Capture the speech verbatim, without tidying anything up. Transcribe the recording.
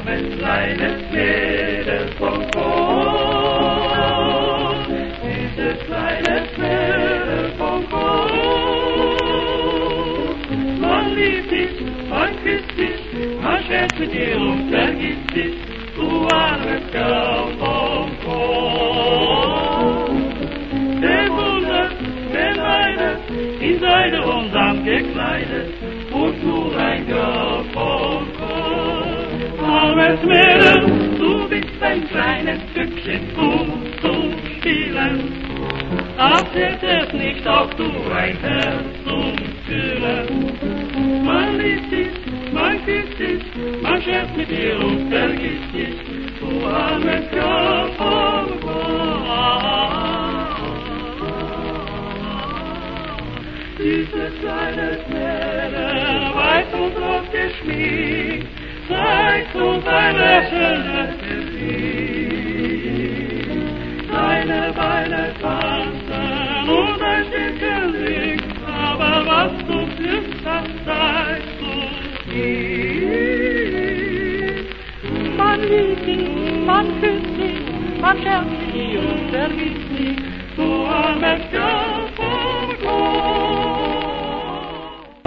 armes kleines Mädel vom Chor, dieses kleine Mädel vom Chor. Man liebt dich, man küsst dich, man scherzt mit dir und vergisst dich, du armes Girl vom Chor. Der Wunder, der Weine, in Seide und Samt gekleidet, und nur ein Girl vom Chor. Armes Mädel, du bist ein kleines Stückchen gut zum Spielen, als hätte es nicht auch du ein Herz zum Fühlen. Man liebt dich, man küsst dich, man scherzt mit dir und vergisst dich, du armes Girl vom Chor. Dieses kleine Mädel, weiß und rot geschmiegt, zeigt uns ein lächelndes Gesicht. Deine Beine tanzen und ein Stückchen singt, aber was du fühlst, das zeigst du nicht. Man liebt dich, man küsst dich, man scherzt dich und vergisst dich, du armes Girl vom Chor.